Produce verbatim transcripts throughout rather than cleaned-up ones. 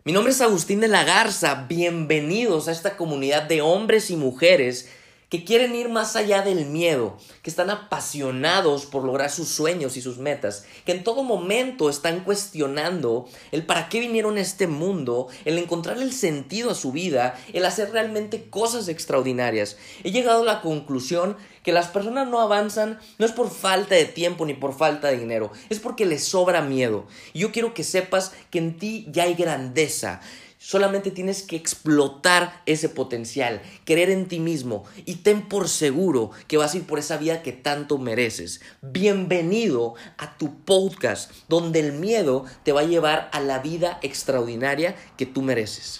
Mi nombre es Agustín de la Garza, bienvenidos a esta comunidad de hombres y mujeres que quieren ir más allá del miedo, que están apasionados por lograr sus sueños y sus metas, que en todo momento están cuestionando el para qué vinieron a este mundo, el encontrar el sentido a su vida, el hacer realmente cosas extraordinarias. He llegado a la conclusión que las personas no avanzan no es por falta de tiempo ni por falta de dinero, es porque les sobra miedo. Y yo quiero que sepas que en ti ya hay grandeza. Solamente tienes que explotar ese potencial, creer en ti mismo y ten por seguro que vas a ir por esa vida que tanto mereces. Bienvenido a tu podcast, donde el miedo te va a llevar a la vida extraordinaria que tú mereces.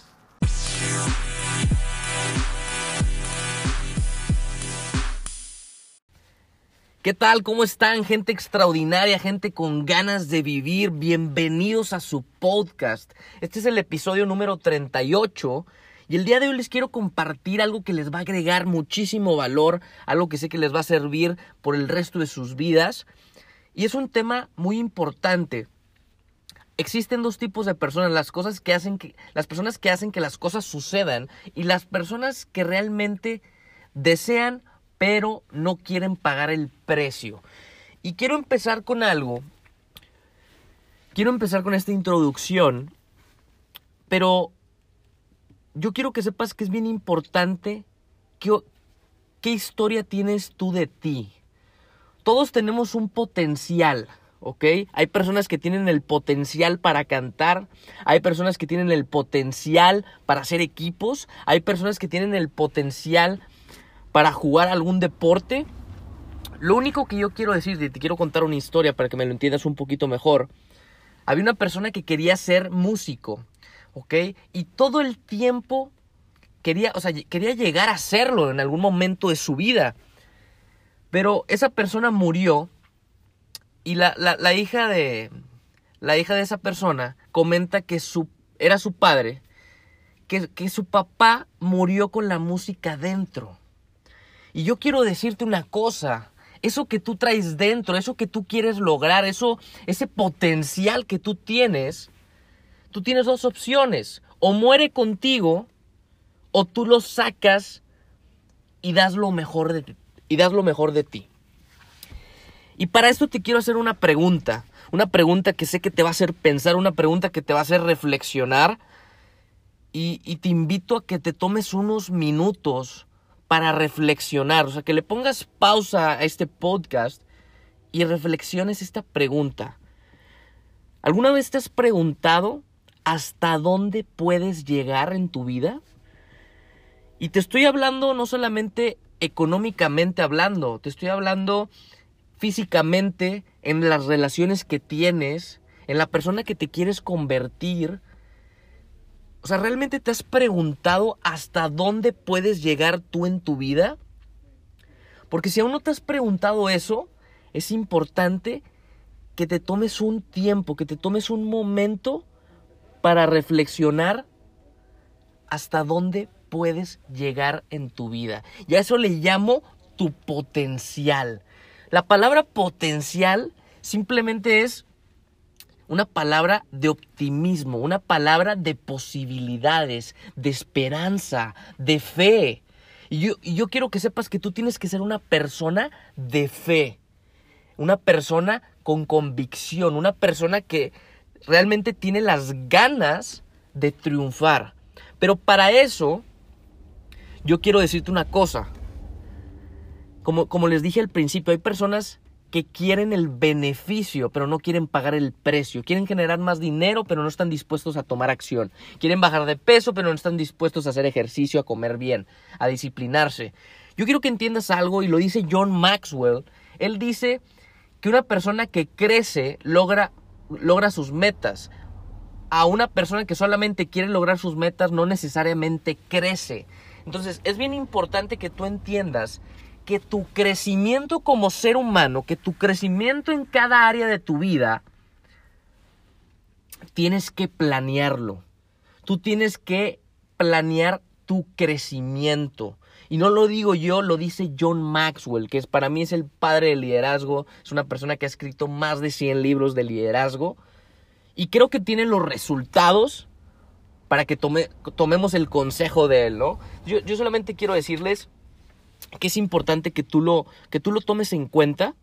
¿Qué tal? ¿Cómo están? Gente extraordinaria, gente con ganas de vivir. Bienvenidos a su podcast. Este es el episodio número treinta y ocho y el día de hoy les quiero compartir algo que les va a agregar muchísimo valor, algo que sé que les va a servir por el resto de sus vidas. Y es un tema muy importante. Existen dos tipos de personas, las cosas que hacen que, las personas que hacen que las cosas sucedan y las personas que realmente desean pero no quieren pagar el precio. Y quiero empezar con algo. Quiero empezar con esta introducción, pero yo quiero que sepas que es bien importante que, qué historia tienes tú de ti. Todos tenemos un potencial, ¿ok? Hay personas que tienen el potencial para cantar, hay personas que tienen el potencial para hacer equipos, hay personas que tienen el potencial para jugar algún deporte. Lo único que yo quiero decirte, te quiero contar una historia para que me lo entiendas un poquito mejor. Había una persona que quería ser músico, ¿ok? Y todo el tiempo quería, o sea, quería llegar a serlo en algún momento de su vida. Pero esa persona murió y la, la, la hija de la hija de esa persona comenta que su, era su padre, que, que su papá murió con la música dentro. Y yo quiero decirte una cosa, eso que tú traes dentro, eso que tú quieres lograr, eso, ese potencial que tú tienes, tú tienes dos opciones, o muere contigo, o tú lo sacas y das lo mejor de, y das lo mejor de ti. Y para esto te quiero hacer una pregunta, una pregunta que sé que te va a hacer pensar, una pregunta que te va a hacer reflexionar, y, y te invito a que te tomes unos minutos para reflexionar, o sea, que le pongas pausa a este podcast y reflexiones esta pregunta. ¿Alguna vez te has preguntado hasta dónde puedes llegar en tu vida? Y te estoy hablando no solamente económicamente hablando, te estoy hablando físicamente, en las relaciones que tienes, en la persona que te quieres convertir. O sea, ¿realmente te has preguntado hasta dónde puedes llegar tú en tu vida? Porque si aún no te has preguntado eso, es importante que te tomes un tiempo, que te tomes un momento para reflexionar hasta dónde puedes llegar en tu vida. Y a eso le llamo tu potencial. La palabra potencial simplemente es una palabra de optimismo, una palabra de posibilidades, de esperanza, de fe. Y yo, y yo quiero que sepas que tú tienes que ser una persona de fe, una persona con convicción, una persona que realmente tiene las ganas de triunfar. Pero para eso, yo quiero decirte una cosa. Como, como les dije al principio, hay personas que quieren el beneficio, pero no quieren pagar el precio. Quieren generar más dinero, pero no están dispuestos a tomar acción. Quieren bajar de peso, pero no están dispuestos a hacer ejercicio, a comer bien, a disciplinarse. Yo quiero que entiendas algo, y lo dice John Maxwell. Él dice que una persona que crece logra, logra sus metas. A una persona que solamente quiere lograr sus metas no necesariamente crece. Entonces, es bien importante que tú entiendas que tu crecimiento como ser humano, que tu crecimiento en cada área de tu vida, tienes que planearlo. Tú tienes que planear tu crecimiento. Y no lo digo yo, lo dice John Maxwell, que es, para mí es el padre del liderazgo. Es una persona que ha escrito más de cien libros de liderazgo. Y creo que tiene los resultados para que tome, tomemos el consejo de él, ¿no? Yo, yo solamente quiero decirles que es importante que tú lo, que tú lo tomes en cuenta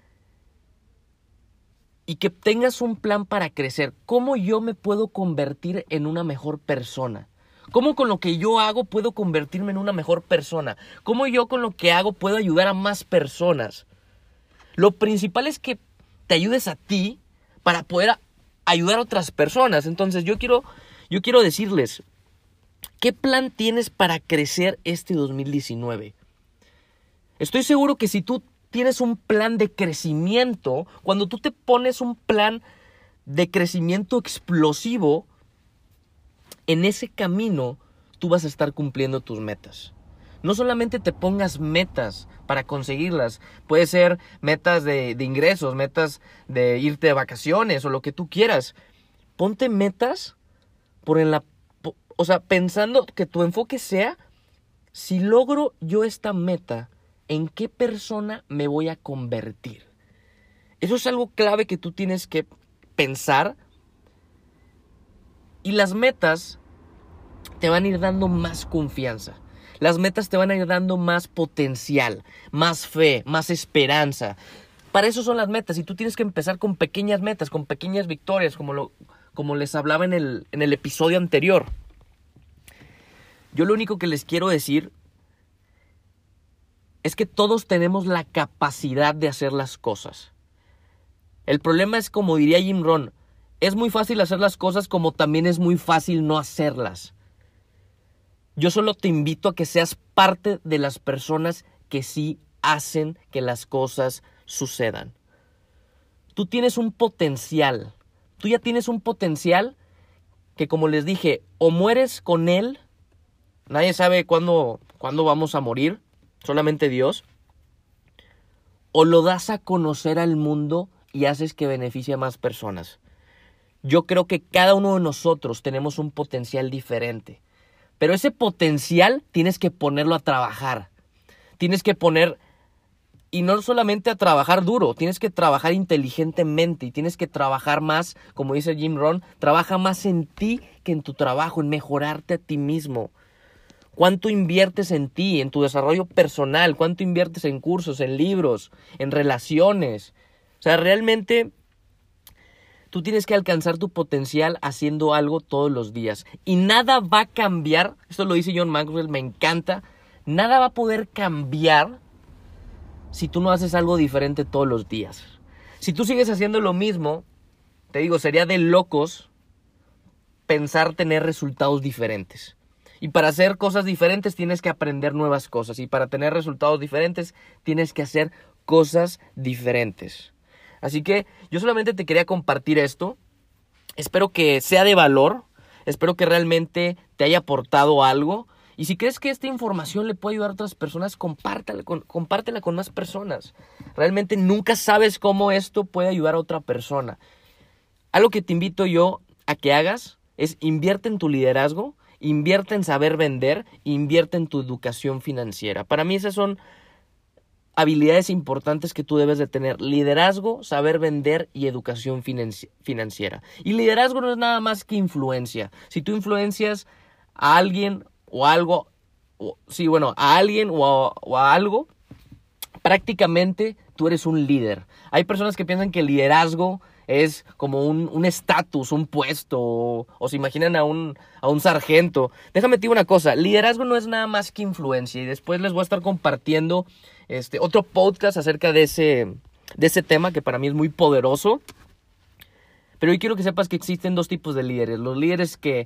y que tengas un plan para crecer. ¿Cómo yo me puedo convertir en una mejor persona? ¿Cómo con lo que yo hago puedo convertirme en una mejor persona? ¿Cómo yo con lo que hago puedo ayudar a más personas? Lo principal es que te ayudes a ti para poder ayudar a otras personas. Entonces yo quiero, yo quiero decirles, ¿qué plan tienes para crecer este dos mil diecinueve? Estoy seguro que si tú tienes un plan de crecimiento, cuando tú te pones un plan de crecimiento explosivo, en ese camino tú vas a estar cumpliendo tus metas. No solamente te pongas metas para conseguirlas, puede ser metas de, de ingresos, metas de irte de vacaciones o lo que tú quieras. Ponte metas por en la, o sea, pensando que tu enfoque sea, si logro yo esta meta, ¿en qué persona me voy a convertir? Eso es algo clave que tú tienes que pensar. Y las metas te van a ir dando más confianza. Las metas te van a ir dando más potencial, más fe, más esperanza. Para eso son las metas. Y tú tienes que empezar con pequeñas metas, con pequeñas victorias, como, lo, como les hablaba en el, en el episodio anterior. Yo lo único que les quiero decir es que todos tenemos la capacidad de hacer las cosas. El problema es, como diría Jim Rohn, es muy fácil hacer las cosas como también es muy fácil no hacerlas. Yo solo te invito a que seas parte de las personas que sí hacen que las cosas sucedan. Tú tienes un potencial. Tú ya tienes un potencial que, como les dije, o mueres con él. Nadie sabe cuándo, cuándo vamos a morir. Solamente Dios. O lo das a conocer al mundo y haces que beneficie a más personas. Yo creo que cada uno de nosotros tenemos un potencial diferente. Pero ese potencial tienes que ponerlo a trabajar. Tienes que poner, y no solamente a trabajar duro, tienes que trabajar inteligentemente y tienes que trabajar más, como dice Jim Rohn, trabaja más en ti que en tu trabajo, en mejorarte a ti mismo. ¿Cuánto inviertes en ti, en tu desarrollo personal? ¿Cuánto inviertes en cursos, en libros, en relaciones? O sea, realmente tú tienes que alcanzar tu potencial haciendo algo todos los días. Y nada va a cambiar, esto lo dice John Maxwell, me encanta, nada va a poder cambiar si tú no haces algo diferente todos los días. Si tú sigues haciendo lo mismo, te digo, sería de locos pensar tener resultados diferentes. Y para hacer cosas diferentes tienes que aprender nuevas cosas. Y para tener resultados diferentes tienes que hacer cosas diferentes. Así que yo solamente te quería compartir esto. Espero que sea de valor. Espero que realmente te haya aportado algo. Y si crees que esta información le puede ayudar a otras personas, compártela con, compártela con más personas. Realmente nunca sabes cómo esto puede ayudar a otra persona. Algo que te invito yo a que hagas es invierte en tu liderazgo, invierte en saber vender, invierte en tu educación financiera. Para mí esas son habilidades importantes que tú debes de tener: liderazgo, saber vender y educación financi- financiera. Y liderazgo no es nada más que influencia. Si tú influencias a alguien o algo, o, sí, bueno, a alguien o a, o a algo, prácticamente tú eres un líder. Hay personas que piensan que el liderazgo es como un estatus, un, un puesto, o, o se imaginan a un, a un sargento. Déjame te digo una cosa, liderazgo no es nada más que influencia, y después les voy a estar compartiendo este, otro podcast acerca de ese, de ese tema que para mí es muy poderoso. Pero hoy quiero que sepas que existen dos tipos de líderes: los líderes que,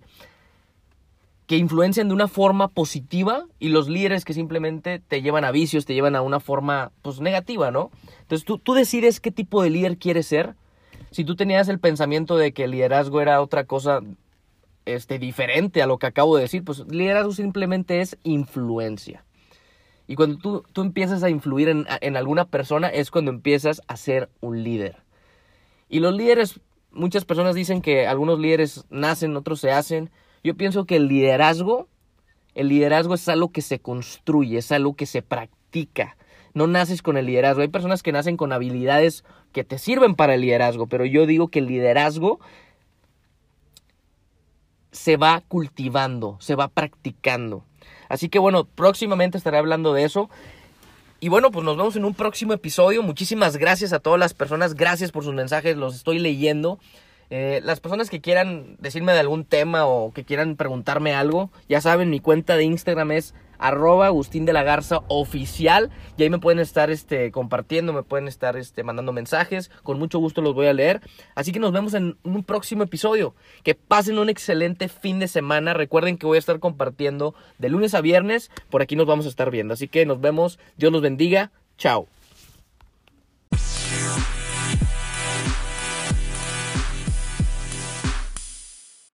que influencian de una forma positiva y los líderes que simplemente te llevan a vicios, te llevan a una forma pues negativa, ¿no? Entonces tú, tú decides qué tipo de líder quieres ser. Si tú tenías el pensamiento de que el liderazgo era otra cosa este, diferente a lo que acabo de decir, pues liderazgo simplemente es influencia. Y cuando tú, tú empiezas a influir en, en alguna persona es cuando empiezas a ser un líder. Y los líderes, muchas personas dicen que algunos líderes nacen, otros se hacen. Yo pienso que el liderazgo, el liderazgo es algo que se construye, es algo que se practica. No naces con el liderazgo. Hay personas que nacen con habilidades que te sirven para el liderazgo, pero yo digo que el liderazgo se va cultivando, se va practicando. Así que bueno, próximamente estaré hablando de eso. Y bueno, pues nos vemos en un próximo episodio. Muchísimas gracias a todas las personas. Gracias por sus mensajes, los estoy leyendo. Eh, las personas que quieran decirme de algún tema o que quieran preguntarme algo, ya saben, mi cuenta de Instagram es arroba Agustín de la Garza oficial, y ahí me pueden estar este, compartiendo, me pueden estar este, mandando mensajes, con mucho gusto los voy a leer. Así que nos vemos en un próximo episodio. Que pasen un excelente fin de semana. Recuerden que voy a estar compartiendo de lunes a viernes, por aquí nos vamos a estar viendo. Así que nos vemos, Dios los bendiga, chao.